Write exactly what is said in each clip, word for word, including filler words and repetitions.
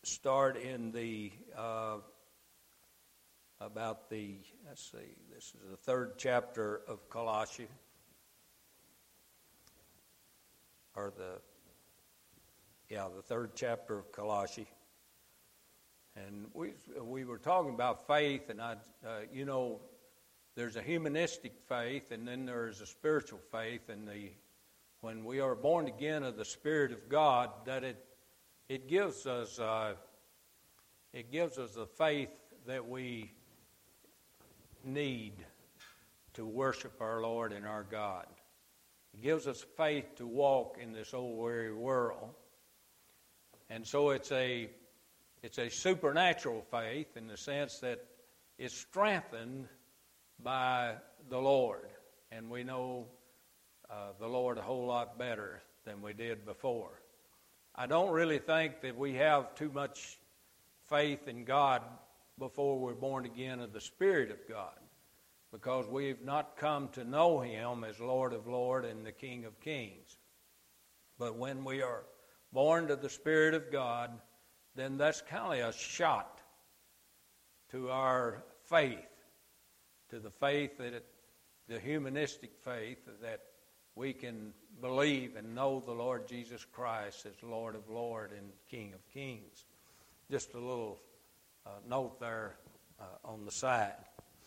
start in the, uh, about the, let's see, this is the third chapter of Colossians, or the, yeah, the third chapter of Colossians. And we we were talking about faith, and I, uh, you know, there's a humanistic faith, and then there's a spiritual faith. And the when we are born again of the Spirit of God, that it it gives us uh, it gives us the faith that we need to worship our Lord and our God. It gives us faith to walk in this old weary world, and so it's a It's a supernatural faith in the sense that it's strengthened by the Lord. And we know uh, the Lord a whole lot better than we did before. I don't really think that we have too much faith in God before we're born again of the Spirit of God, because we've not come to know Him as Lord of Lords and the King of Kings. But when we are born to the Spirit of God, then that's kind of a shot to our faith, to the faith that it, the humanistic faith that we can believe and know the Lord Jesus Christ as Lord of Lords and King of Kings. Just a little uh, note there uh, on the side.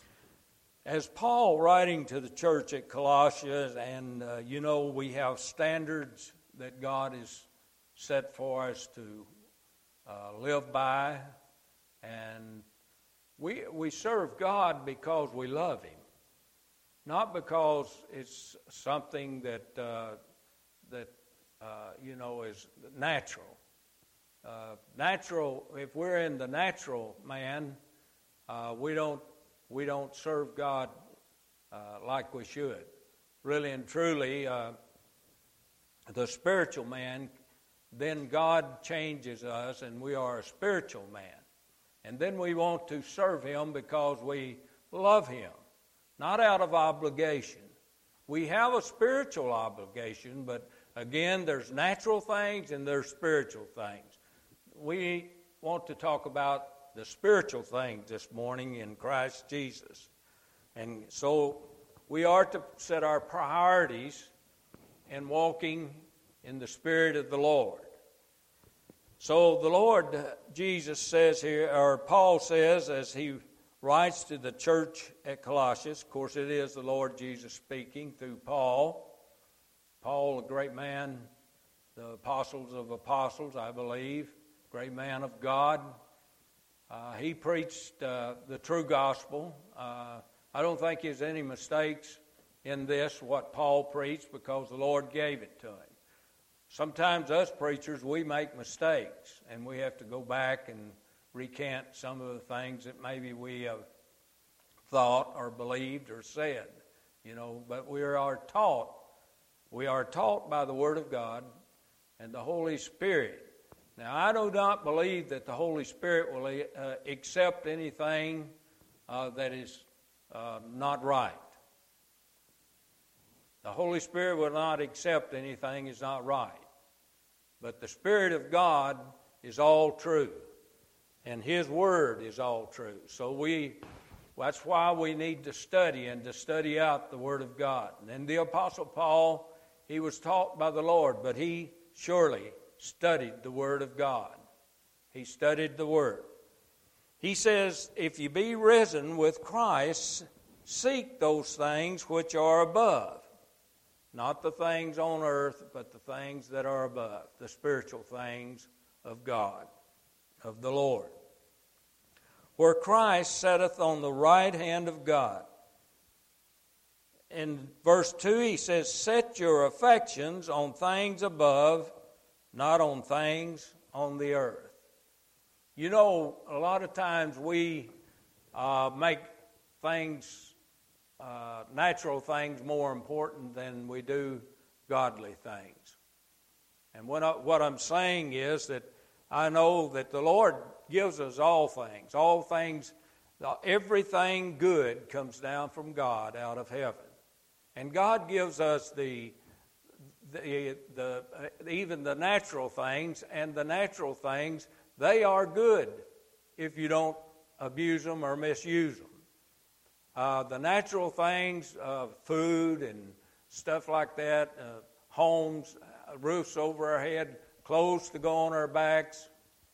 As Paul writing to the church at Colossians, and uh, you know we have standards that God has set for us to Uh, live by, and we we serve God because we love Him, not because it's something that uh, that uh, you know is natural. Uh, natural. If we're in the natural man, uh, we don't we don't serve God uh, like we should. Really and truly, uh, the spiritual man. Then God changes us, and we are a spiritual man. And then we want to serve Him because we love Him, not out of obligation. We have a spiritual obligation, but again, there's natural things and there's spiritual things. We want to talk about the spiritual things this morning in Christ Jesus. And so we are to set our priorities in walking in the Spirit of the Lord. So the Lord Jesus says here, or Paul says as he writes to the church at Colossians, of course it is the Lord Jesus speaking through Paul. Paul, a great man, the apostles of apostles, I believe, great man of God. Uh, he preached uh, the true gospel. Uh, I don't think there's any mistakes in this, what Paul preached, because the Lord gave it to him. Sometimes us preachers, we make mistakes, and we have to go back and recant some of the things that maybe we have thought or believed or said, you know, but we are taught. We are taught by the Word of God and the Holy Spirit. Now, I do not believe that the Holy Spirit will uh, accept anything uh, that is uh, not right. The Holy Spirit will not accept anything that's not right. But the Spirit of God is all true. And His Word is all true. So we, that's why we need to study and to study out the Word of God. And then the Apostle Paul, he was taught by the Lord, but he surely studied the Word of God. He studied the Word. He says, if you be risen with Christ, seek those things which are above. Not the things on earth, but the things that are above, the spiritual things of God, of the Lord. Where Christ sitteth on the right hand of God. In verse two, he says, set your affections on things above, not on things on the earth. You know, a lot of times we uh, make things Uh, natural things more important than we do godly things. And what, I, what I'm saying is that I know that the Lord gives us all things. All things, everything good comes down from God out of heaven. And God gives us the, the, the even the natural things, and the natural things they are good if you don't abuse them or misuse them. Uh, the natural things, uh, food and stuff like that, uh, homes, uh, roofs over our head, clothes to go on our backs.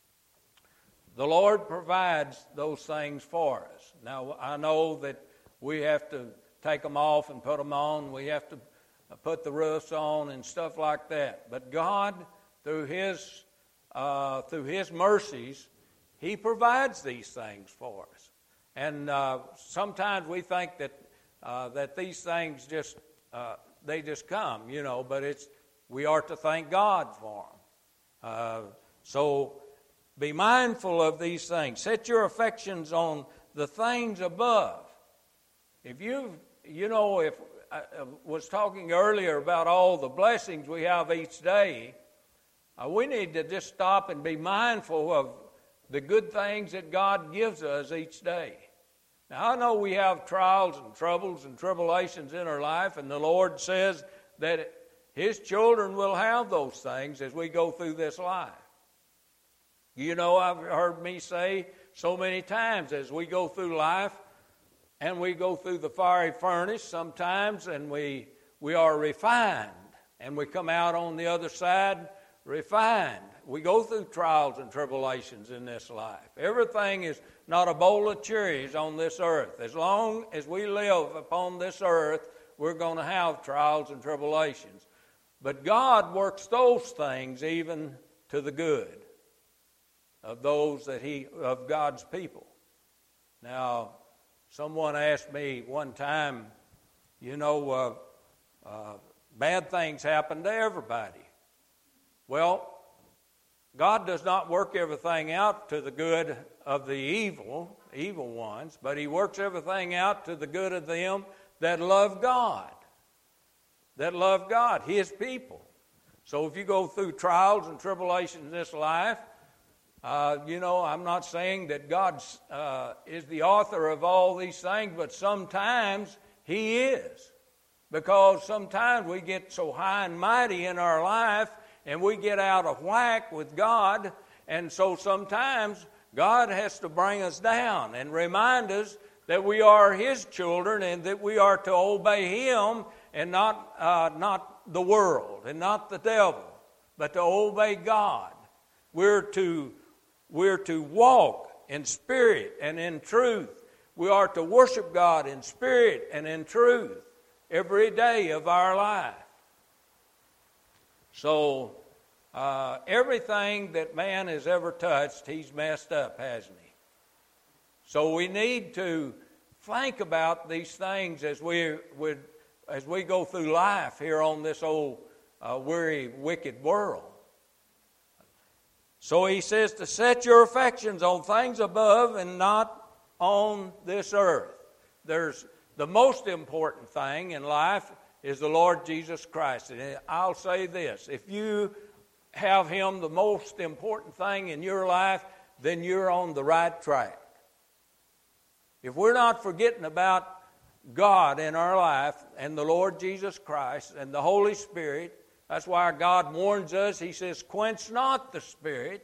The Lord provides those things for us. Now, I know that we have to take them off and put them on. We have to put the roofs on and stuff like that. But God, through His uh, through His mercies, He provides these things for us. And uh, sometimes we think that uh, that these things just uh, they just come, you know. But it's we are to thank God for them. Uh, so be mindful of these things. Set your affections on the things above. If you you know if I was talking earlier about all the blessings we have each day, uh, we need to just stop and be mindful of the good things that God gives us each day. Now, I know we have trials and troubles and tribulations in our life, and the Lord says that His children will have those things as we go through this life. You know, I've heard me say so many times as we go through life, and we go through the fiery furnace sometimes, and we we are refined, and we come out on the other side refined. We go through trials and tribulations in this life. Everything is not a bowl of cherries on this earth. As long as we live upon this earth, we're going to have trials and tribulations. But God works those things even to the good of those that He of God's people. Now, someone asked me one time, you know, uh, uh, bad things happen to everybody. Well, God does not work everything out to the good of the evil, evil ones, but He works everything out to the good of them that love God, that love God, His people. So if you go through trials and tribulations in this life, Uh, you know, I'm not saying that God uh, is the author of all these things, but sometimes He is. Because sometimes we get so high and mighty in our life and we get out of whack with God. And so sometimes God has to bring us down and remind us that we are His children and that we are to obey Him and not, uh, not the world and not the devil, but to obey God. We're to We're to walk in spirit and in truth. We are to worship God in spirit and in truth every day of our life. So, uh, everything that man has ever touched, he's messed up, hasn't he? So we need to think about these things as we would, as we go through life here on this old uh, weary, wicked world. So he says to set your affections on things above and not on this earth. There's the most important thing in life is the Lord Jesus Christ. And I'll say this, if you have Him the most important thing in your life, then you're on the right track. If we're not forgetting about God in our life and the Lord Jesus Christ and the Holy Spirit, that's why God warns us. He says, quench not the Spirit,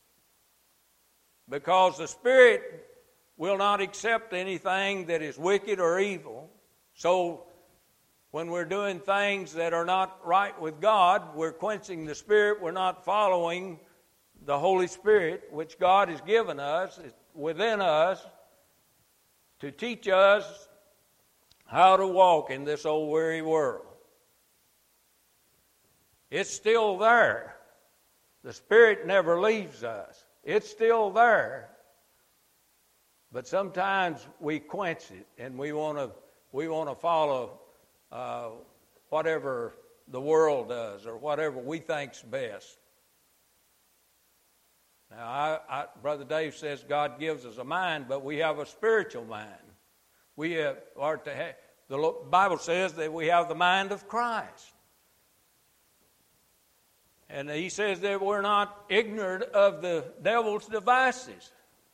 because the Spirit will not accept anything that is wicked or evil. So when we're doing things that are not right with God, we're quenching the Spirit. We're not following the Holy Spirit, which God has given us, within us, to teach us how to walk in this old weary world. It's still there. The Spirit never leaves us. It's still there. But sometimes we quench it and we want to we want to follow uh, whatever the world does or whatever we think's best. Now, I, I, Brother Dave says God gives us a mind, but we have a spiritual mind. We have, are to have, the Bible says that we have the mind of Christ. And he says that we're not ignorant of the devil's devices.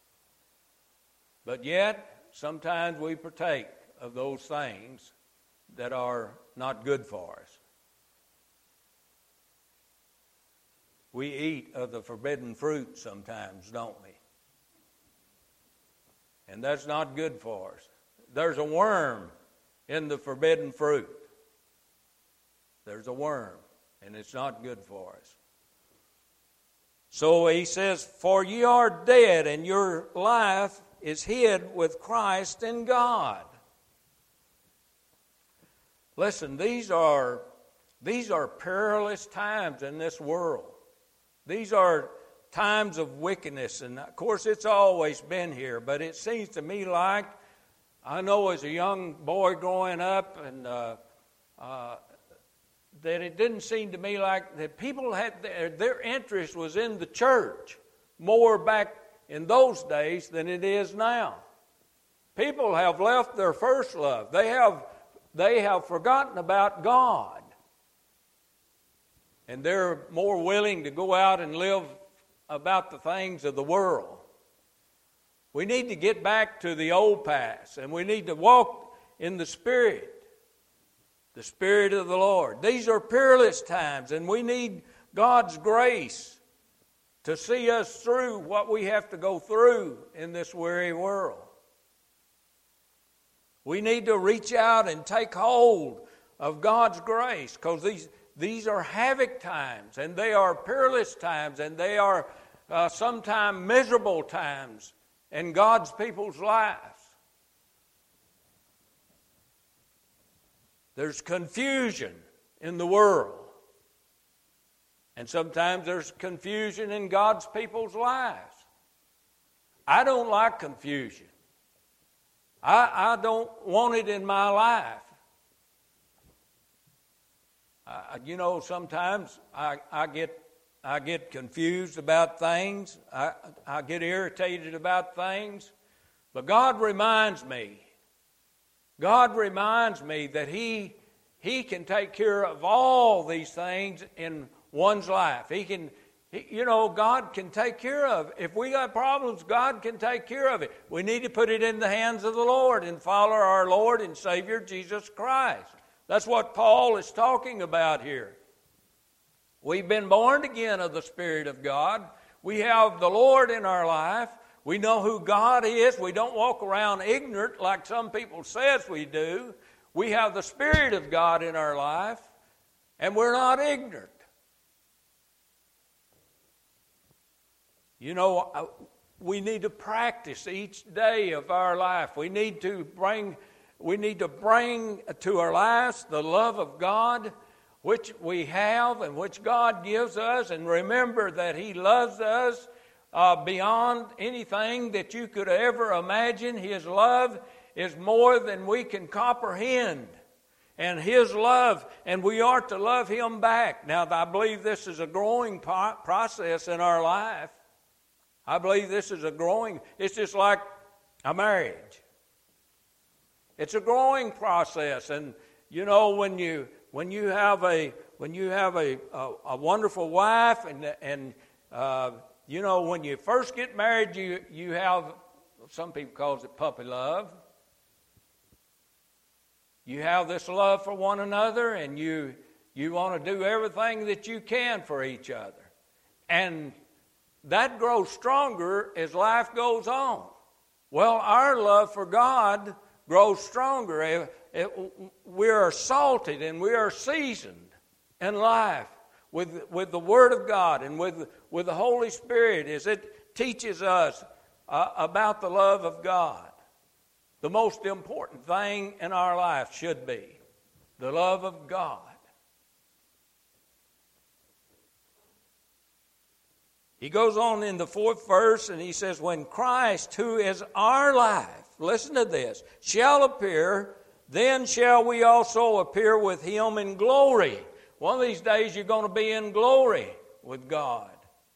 But yet, sometimes we partake of those things that are not good for us. we eat of the forbidden fruit sometimes, don't we? And that's not good for us. There's a worm in the forbidden fruit. There's a worm, and it's not good for us. So he says, for ye are dead, and your life is hid with Christ in God. Listen, these are, these are perilous times in this world. These are times of wickedness, and of course it's always been here, but it seems to me like, I know as a young boy growing up, and uh, uh, that it didn't seem to me like that people had, their, their interest was in the church more back in those days than it is now. People have left their first love. They have, they have forgotten about God. And they're more willing to go out and live about the things of the world. We need to get back to the old past, and we need to walk in the Spirit, the Spirit of the Lord. These are perilous times, and we need God's grace to see us through what we have to go through in this weary world. We need to reach out and take hold of God's grace, because these, these are havoc times, and they are perilous times, and they are uh, sometimes miserable times in God's people's lives. There's confusion in the world. And sometimes there's confusion in God's people's lives. I don't like confusion. I, I don't want it in my life. I, you know, sometimes I, I get I get confused about things. I, I get irritated about things. But God reminds me, God reminds me that He, He can take care of all these things in one's life. He can, he, you know, God can take care of. If we got problems, God can take care of it. We need to put it in the hands of the Lord and follow our Lord and Savior Jesus Christ. That's what Paul is talking about here. We've been born again of the Spirit of God. We have the Lord in our life. We know who God is. We don't walk around ignorant like some people says we do. We have the Spirit of God in our life, and we're not ignorant. You know, we need to practice each day of our life. We need to bring, we need to bring to our lives the love of God, which we have and which God gives us, and remember that He loves us uh, beyond anything that you could ever imagine. His love is more than we can comprehend, and His love, and we are to love Him back. Now, I believe this is a growing po- process in our life. I believe this is a growing, it's just like a marriage. It's a growing process, and you know, when you When you have a when you have a a, a wonderful wife, and and uh, you know, when you first get married, you you have, some people calls it puppy love. You have this love for one another, and you you want to do everything that you can for each other, and that grows stronger as life goes on. Well, our love for God grows stronger. It, it, we are salted and we are seasoned in life with, with the Word of God and with, with the Holy Spirit as it teaches us uh, about the love of God. The most important thing in our life should be the love of God. He goes on in the fourth verse and he says, when Christ, who is our life, listen to this, shall appear, then shall we also appear with Him in glory. One of these days you're going to be in glory with God.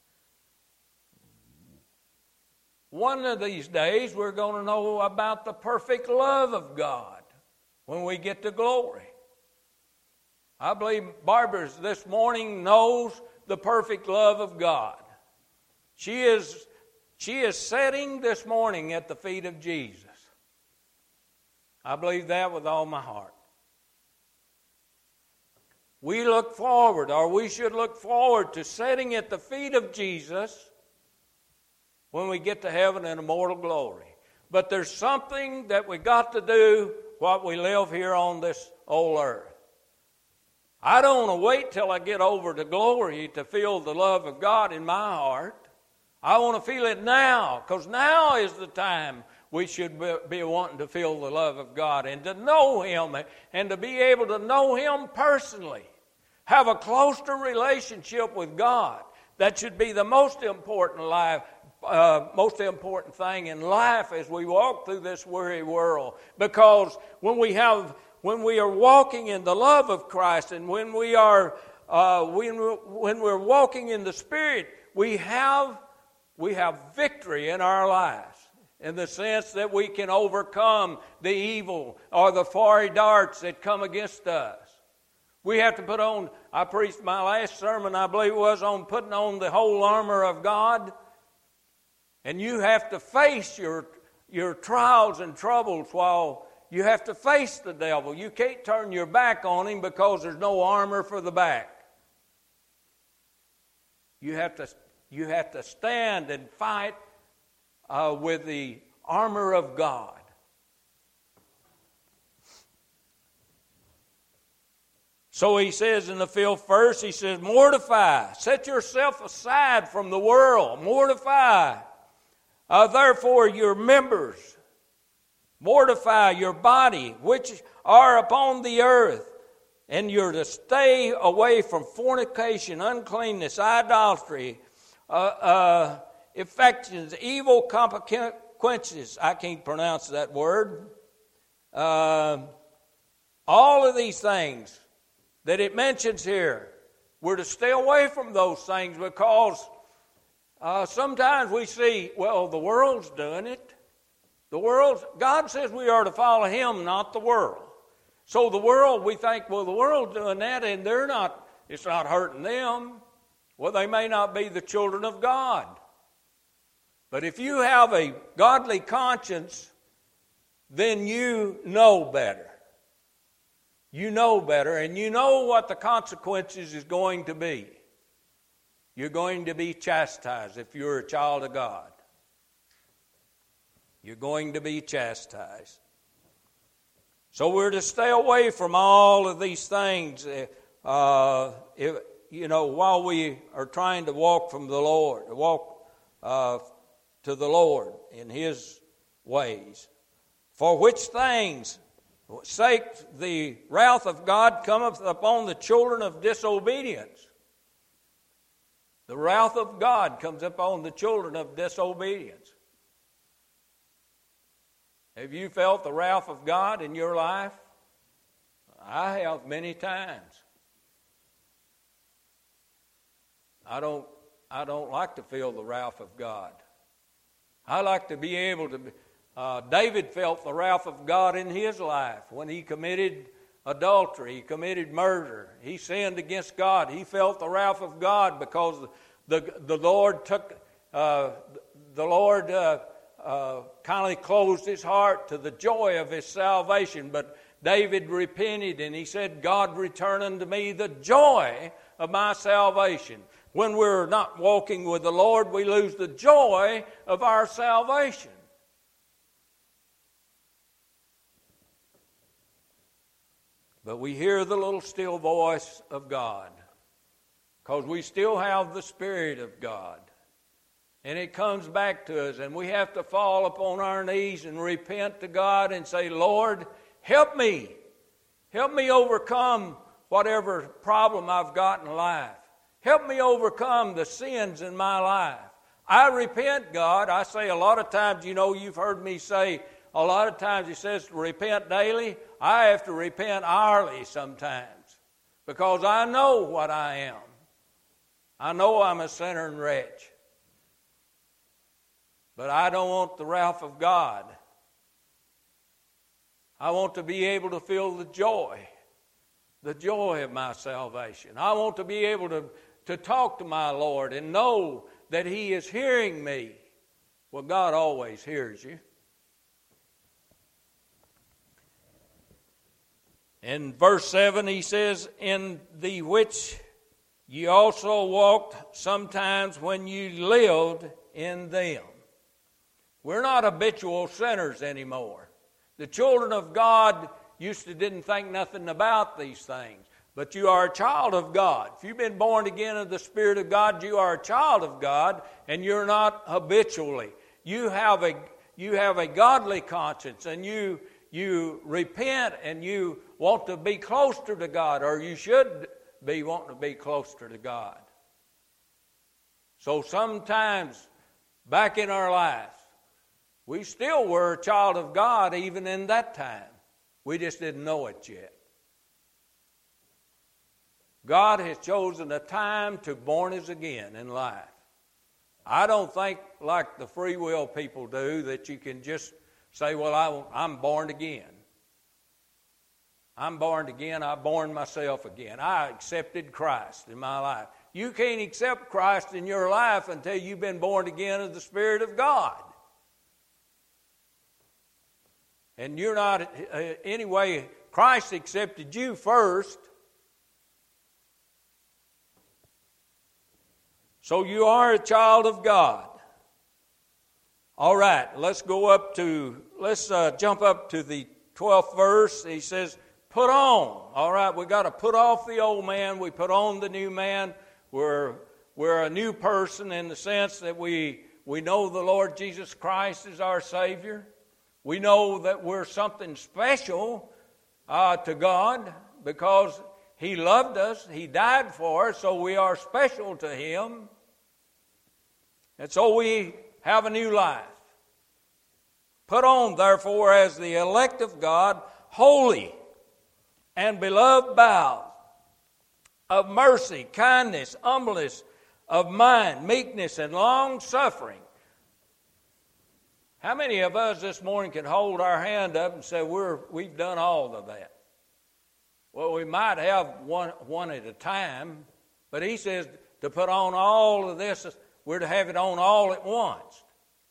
One of these days we're going to know about the perfect love of God when we get to glory. I believe Barbara this morning knows the perfect love of God. She is, she is sitting this morning at the feet of Jesus. I believe that with all my heart. We look forward, or we should look forward to sitting at the feet of Jesus when we get to heaven in immortal glory. But there's something that we got to do while we live here on this old earth. I don't want to wait till I get over to glory to feel the love of God in my heart. I want to feel it now, because now is the time we should be wanting to feel the love of God and to know Him and to be able to know Him personally. Have a closer relationship with God. That should be the most important life, uh, most important thing in life as we walk through this weary world. Because when we have When we are walking in the love of Christ, and when we are uh, when, we're, when we're walking in the Spirit, we have we have victory in our lives, in the sense that we can overcome the evil or the fiery darts that come against us. We have to put on, I preached my last sermon, I believe it was, on putting on the whole armor of God. And you have to face your your trials and troubles while you have to face the devil. You can't turn your back on him because there's no armor for the back. You have to, you have to stand and fight uh, with the armor of God. So he says in the fifth verse, he says, mortify, set yourself aside from the world, mortify, uh, therefore your members, mortify your body, which are upon the earth, and you're to stay away from fornication, uncleanness, idolatry, uh, uh, affections, evil consequences. I can't pronounce that word. Uh, all of these things that it mentions here, we're to stay away from those things, because uh, sometimes we see, well, the world's doing it. The world, God says we are to follow Him, not the world. So the world, we think, well, the world's doing that, and they're not, it's not hurting them. Well, they may not be the children of God. But if you have a godly conscience, then you know better. You know better, and you know what the consequences is going to be. You're going to be chastised if you're a child of God. You're going to be chastised. So we're to stay away from all of these things, uh, if, you know, while we are trying to walk from the Lord, to walk uh, to the Lord in His ways. For which things sake the wrath of God cometh upon the children of disobedience. The wrath of God comes upon the children of disobedience. Have you felt the wrath of God in your life? I have many times. I don't, I don't like to feel the wrath of God. I like to be able to... Uh, David felt the wrath of God in his life when he committed adultery, he committed murder, he sinned against God. He felt the wrath of God because the, the Lord took... Uh, the Lord... Uh, Uh, kindly closed his heart to the joy of his salvation. But David repented and he said, God, return unto me the joy of my salvation. When we're not walking with the Lord, we lose the joy of our salvation. But we hear the little still voice of God, because we still have the Spirit of God. And it comes back to us, and we have to fall upon our knees and repent to God and say, Lord, help me. Help me overcome whatever problem I've got in life. Help me overcome the sins in my life. I repent, God. I say a lot of times, you know, you've heard me say, a lot of times He says to repent daily. I have to repent hourly sometimes, because I know what I am. I know I'm a sinner and wretch. But I don't want the wrath of God. I want to be able to feel the joy, the joy of my salvation. I want to be able to, to talk to my Lord and know that He is hearing me. Well, God always hears you. In verse seven he says, in the which ye also walked sometimes when you lived in them. We're not habitual sinners anymore. The children of God used to didn't think nothing about these things. But you are a child of God. If you've been born again of the Spirit of God, you are a child of God, and you're not habitually. You have a you have a godly conscience, and you you repent, and you want to be closer to God, or you should be wanting to be closer to God. So sometimes back in our lives, we still were a child of God even in that time. We just didn't know it yet. God has chosen a time to born us again in life. I don't think like the free will people do that you can just say, well, I, I'm born again. I'm born again. I born myself again. I accepted Christ in my life. You can't accept Christ in your life until you've been born again of the Spirit of God. And you're not, uh, anyway, Christ accepted you first. So you are a child of God. All right, let's go up to, let's uh, jump up to the twelfth verse. He says, put on. All right, we got to put off the old man. We put on the new man. We're, we're a new person in the sense that we, we know the Lord Jesus Christ is our Savior. We know that we're something special uh, to God because He loved us. He died for us, so we are special to Him. And so we have a new life. Put on, therefore, as the elect of God, holy and beloved bowels, of mercy, kindness, humbleness of mind, meekness, and long-suffering. How many of us this morning can hold our hand up and say, We're, we've done all of that? Well, we might have one, one at a time, but he says to put on all of this, we're to have it on all at once.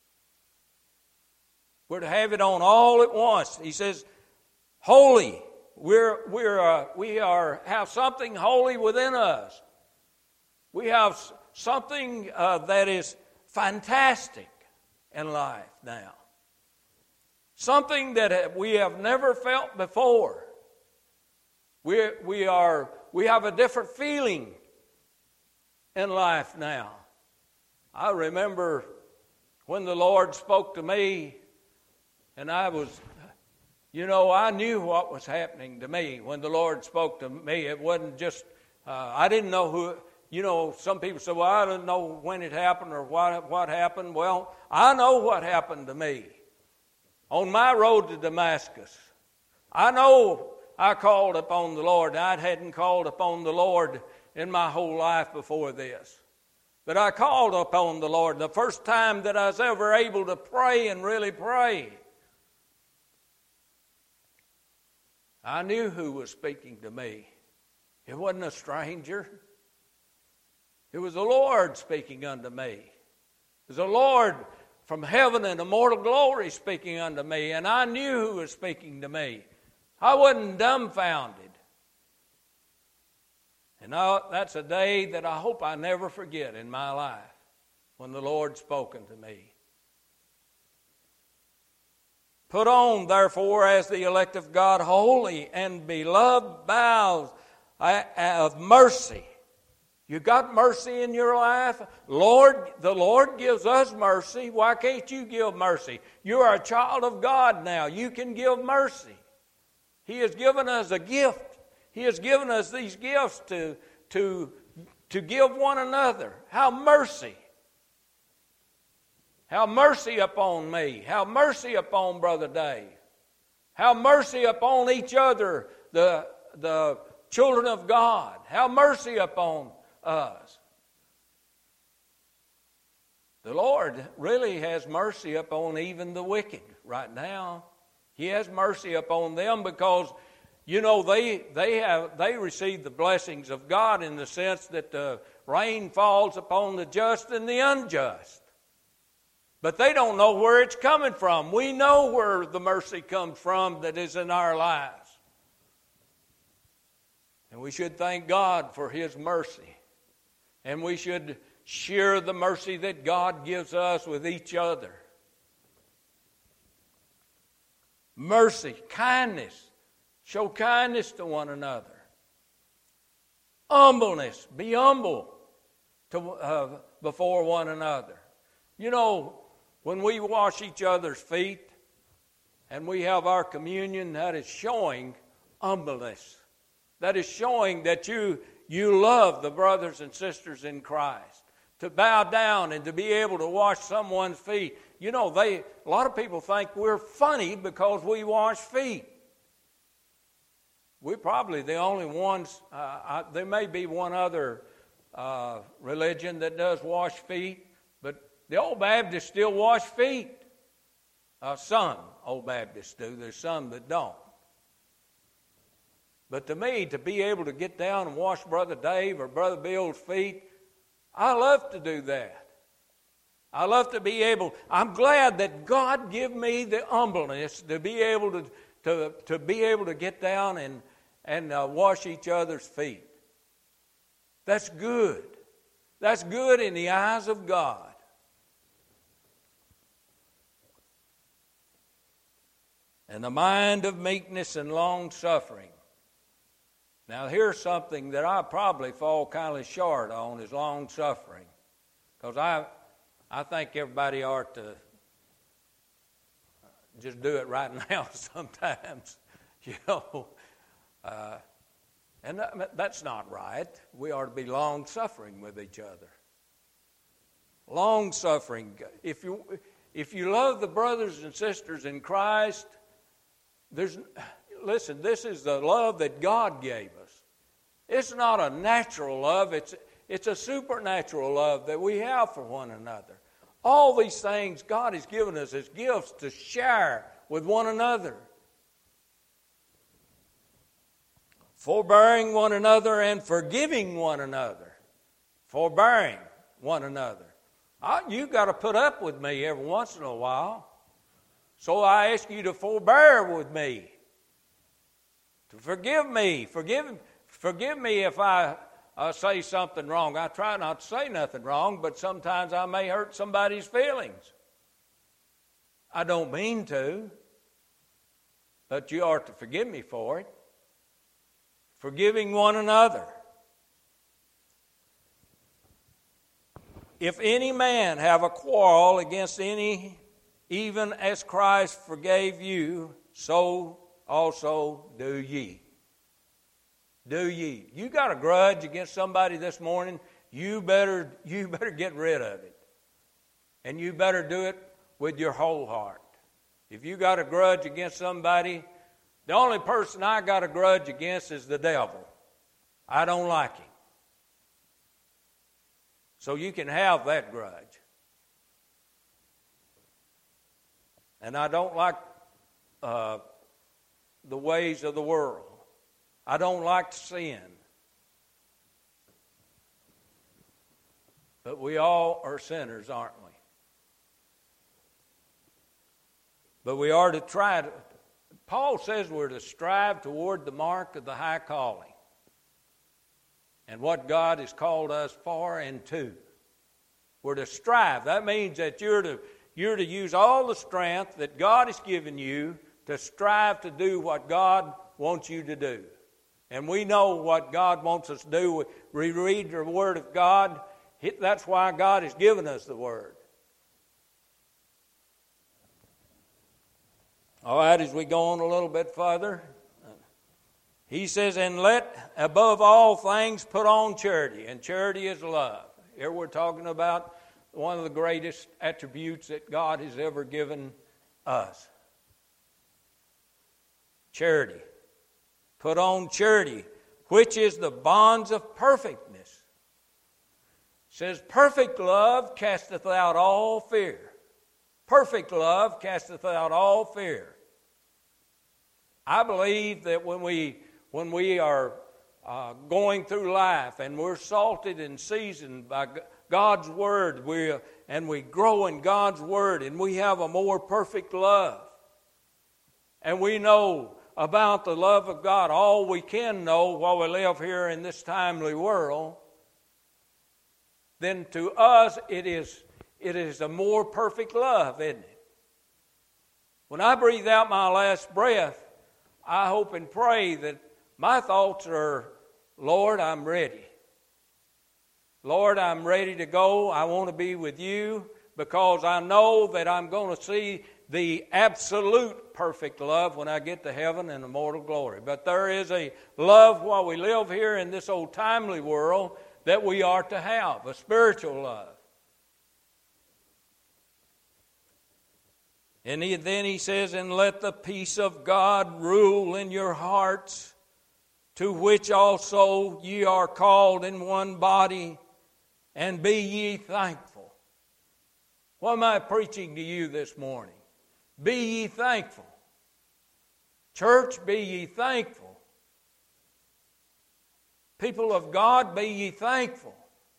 We're to have it on all at once. He says, holy. We're, we're, uh, we are, have something holy within us. We have something uh, that is fantastic in life now. Something that we have never felt before. We, we, are, we have a different feeling in life now. I remember when the Lord spoke to me, and I was, you know, I knew what was happening to me when the Lord spoke to me. It wasn't just, uh, I didn't know who, you know, some people say, well, I don't know when it happened or what, what happened. Well, I know what happened to me on my road to Damascus. I know I called upon the Lord. I hadn't called upon the Lord in my whole life before this. But I called upon the Lord the first time that I was ever able to pray and really pray. I knew who was speaking to me. It wasn't a stranger. It was the Lord speaking unto me. It was the Lord from heaven and immortal glory speaking unto me. And I knew who was speaking to me. I wasn't dumbfounded. And I, that's a day that I hope I never forget in my life, when the Lord spoken to me. Put on, therefore, as the elect of God, holy and beloved bowels of mercy. You got mercy in your life? Lord, the Lord gives us mercy. Why can't you give mercy? You are a child of God now. You can give mercy. He has given us a gift. He has given us these gifts to, to, to give one another. Have mercy. Have mercy upon me. Have mercy upon Brother Dave. Have mercy upon each other, the, the children of God. Have mercy upon us. The Lord really has mercy upon even the wicked right now. He has mercy upon them because, you know, they they have they receive the blessings of God in the sense that the rain falls upon the just and the unjust. But they don't know where it's coming from. We know where the mercy comes from that is in our lives. And we should thank God for His mercy. And we should share the mercy that God gives us with each other. Mercy, kindness. Show kindness to one another. Humbleness. Be humble to, uh, before one another. You know, when we wash each other's feet and we have our communion, that is showing humbleness. That is showing that you, you love the brothers and sisters in Christ. To bow down and to be able to wash someone's feet. You know, they a lot of people think we're funny because we wash feet. We're probably the only ones. Uh, I, there may be one other uh, religion that does wash feet, but the Old Baptists still wash feet. Uh, some Old Baptists do. There's some that don't. But to me, to be able to get down and wash Brother Dave or Brother Bill's feet, I love to do that. I love to be able, I'm glad that God give me the humbleness to be able to, to, to be able to get down and, and uh, wash each other's feet. That's good. That's good in the eyes of God. And the mind of meekness and long suffering. Now here's something that I probably fall kind of short on, is long suffering. Because I I think everybody ought to just do it right now sometimes, you know. Uh, and that, that's not right. We ought to be long suffering with each other. Long suffering. If you if you love the brothers and sisters in Christ, there's listen, this is the love that God gave us. It's not a natural love, it's, it's a supernatural love that we have for one another. All these things God has given us as gifts to share with one another. Forbearing one another and forgiving one another. Forbearing one another. I, you got to put up with me every once in a while. So I ask you to forbear with me. To forgive me. Forgive, forgive me if I uh, say something wrong. I try not to say nothing wrong, but sometimes I may hurt somebody's feelings. I don't mean to, but you are to forgive me for it. Forgiving one another. If any man have a quarrel against any, even as Christ forgave you, so also do ye. Do ye. You got a grudge against somebody this morning, you better, you better get rid of it. And you better do it with your whole heart. If you got a grudge against somebody, the only person I got a grudge against is the devil. I don't like him. So you can have that grudge. And I don't like uh, the ways of the world. I don't like sin. But we all are sinners, aren't we? But we are to try to, Paul says we're to strive toward the mark of the high calling. And what God has called us for and to. We're to strive. That means that you're to, you're to use all the strength that God has given you to strive to do what God wants you to do. And we know what God wants us to do. We read the Word of God. That's why God has given us the Word. All right, as we go on a little bit further, he says, and let above all things put on charity. And charity is love. Here we're talking about one of the greatest attributes that God has ever given us. Charity. Put on charity, which is the bonds of perfectness. It says, perfect love casteth out all fear. Perfect love casteth out all fear. I believe that when we when we are uh, going through life and we're salted and seasoned by God's Word, we and we grow in God's Word and we have a more perfect love. And we know about the love of God, all we can know while we live here in this timely world, then to us it is, it is a more perfect love, isn't it? When I breathe out my last breath, I hope and pray that my thoughts are, Lord, I'm ready. Lord, I'm ready to go. I want to be with you because I know that I'm going to see the absolute perfect love when I get to heaven and immortal glory. But there is a love while we live here in this old timely world that we are to have, a spiritual love. And he, then he says, and let the peace of God rule in your hearts, to which also ye are called in one body, and be ye thankful. What am I preaching to you this morning? Be ye thankful. Church, be ye thankful. People of God, be ye thankful.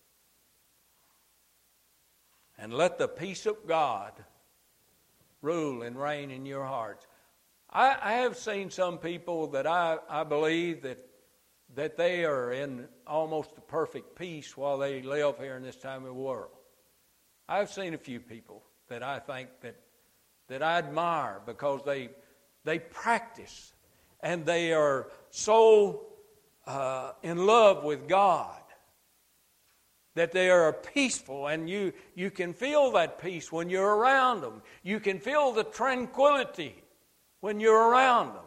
And let the peace of God rule and reign in your hearts. I, I have seen some people that I, I believe that that they are in almost a perfect peace while they live here in this time of the world. I've seen a few people that I think that that I admire because they they practice and they are so uh, in love with God that they are peaceful, and you, you can feel that peace when you're around them. You can feel the tranquility when you're around them.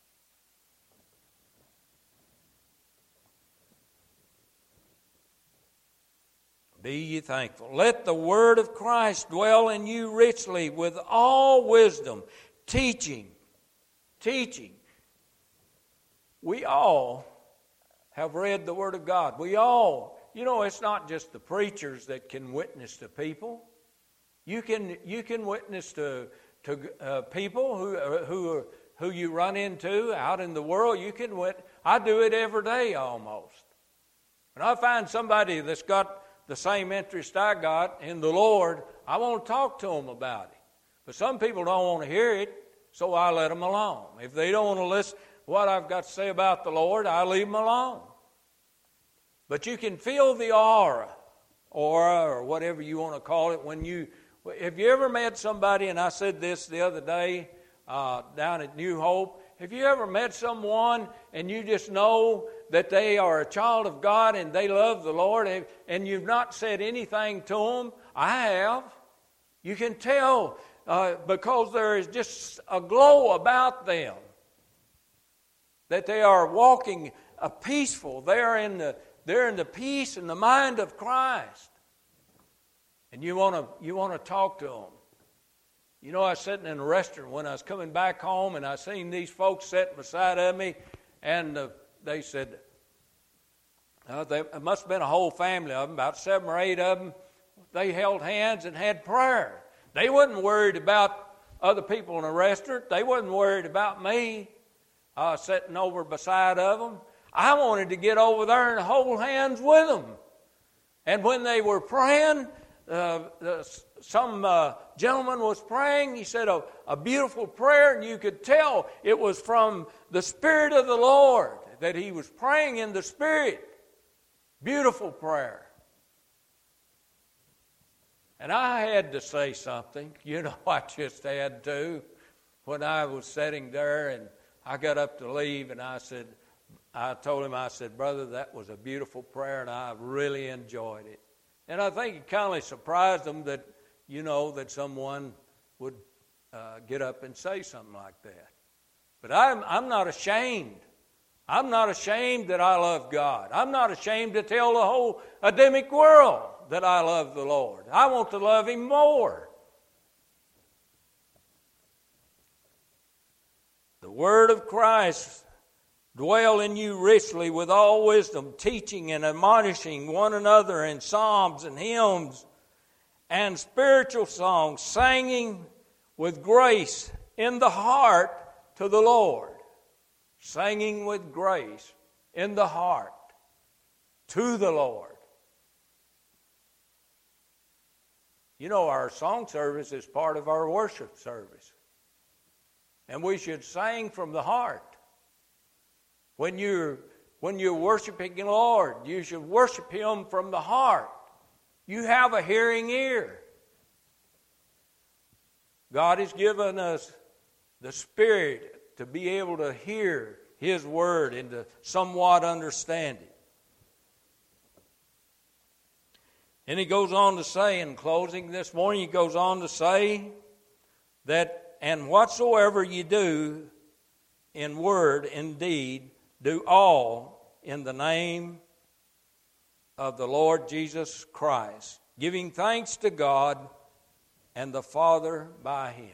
Be ye thankful. Let the word of Christ dwell in you richly with all wisdom, teaching, teaching. We all have read the word of God. We all You know, it's not just the preachers that can witness to people. You can you can witness to to uh, people who who who you run into out in the world. You can wit- I do it every day almost. When I find somebody that's got the same interest I got in the Lord, I want to talk to them about it. But some people don't want to hear it, so I let them alone. If they don't want to listen to what I've got to say about the Lord, I leave them alone. But you can feel the aura, aura, or whatever you want to call it, when you, have you ever met somebody, and I said this the other day uh, down at New Hope, have you ever met someone and you just know that they are a child of God and they love the Lord, and you've not said anything to them? I have. You can tell uh, because there is just a glow about them, that they are walking a peaceful, they are in the They're in the peace and the mind of Christ. And you want to you want to talk to them. You know, I was sitting in a restaurant when I was coming back home, and I seen these folks sitting beside of me, and uh, they said, uh, they, it must have been a whole family of them, about seven or eight of them. They held hands and had prayer. They wasn't worried about other people in the restaurant. They wasn't worried about me uh, sitting over beside of them. I wanted to get over there and hold hands with them. And when they were praying, uh, uh, some uh, gentleman was praying. He said a, a beautiful prayer, and you could tell it was from the Spirit of the Lord, that he was praying in the Spirit. Beautiful prayer. And I had to say something. You know, I just had to. When I was sitting there and I got up to leave, and I said, I told him, I said, brother, that was a beautiful prayer, and I really enjoyed it. And I think it kind of surprised them that, you know, that someone would uh, get up and say something like that. But I'm, I'm not ashamed. I'm not ashamed that I love God. I'm not ashamed to tell the whole Adamic world that I love the Lord. I want to love Him more. The Word of Christ dwell in you richly with all wisdom, teaching and admonishing one another in psalms and hymns and spiritual songs, singing with grace in the heart to the Lord. Singing with grace in the heart to the Lord. You know, our song service is part of our worship service. And we should sing from the heart. When you're, when you're worshiping the Lord, you should worship Him from the heart. You have a hearing ear. God has given us the Spirit to be able to hear His Word and to somewhat understand it. And he goes on to say, in closing this morning, he goes on to say that, and whatsoever you do in word and deed, do all in the name of the Lord Jesus Christ, giving thanks to God and the Father by Him.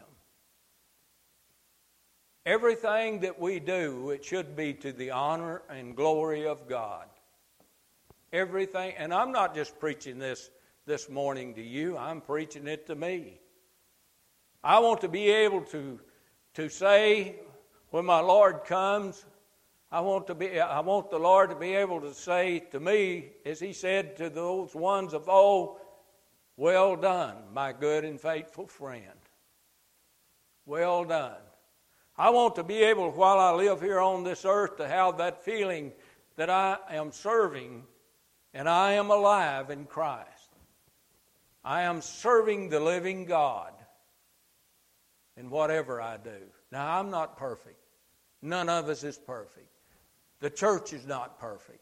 Everything that we do, it should be to the honor and glory of God. Everything, and I'm not just preaching this this morning to you, I'm preaching it to me. I want to be able to, to say when my Lord comes, I want to be I want the Lord to be able to say to me, as He said to those ones of old, well done, my good and faithful friend. Well done. I want to be able, while I live here on this earth, to have that feeling that I am serving and I am alive in Christ. I am serving the living God in whatever I do. Now, I'm not perfect. None of us is perfect. The church is not perfect.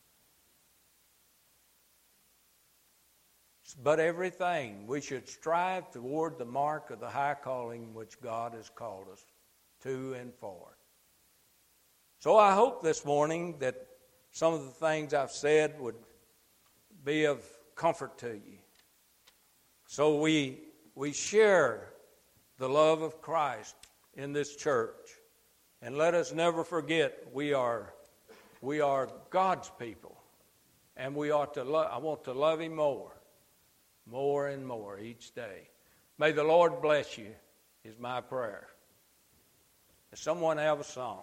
But everything, we should strive toward the mark of the high calling which God has called us to and for. So I hope this morning that some of the things I've said would be of comfort to you. So we we share the love of Christ in this church. And let us never forget we are we are God's people. And we ought to love I want to love Him more. More and more each day. May the Lord bless you, is my prayer. Does someone have a song?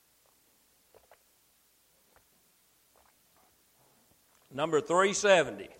Number three seventy.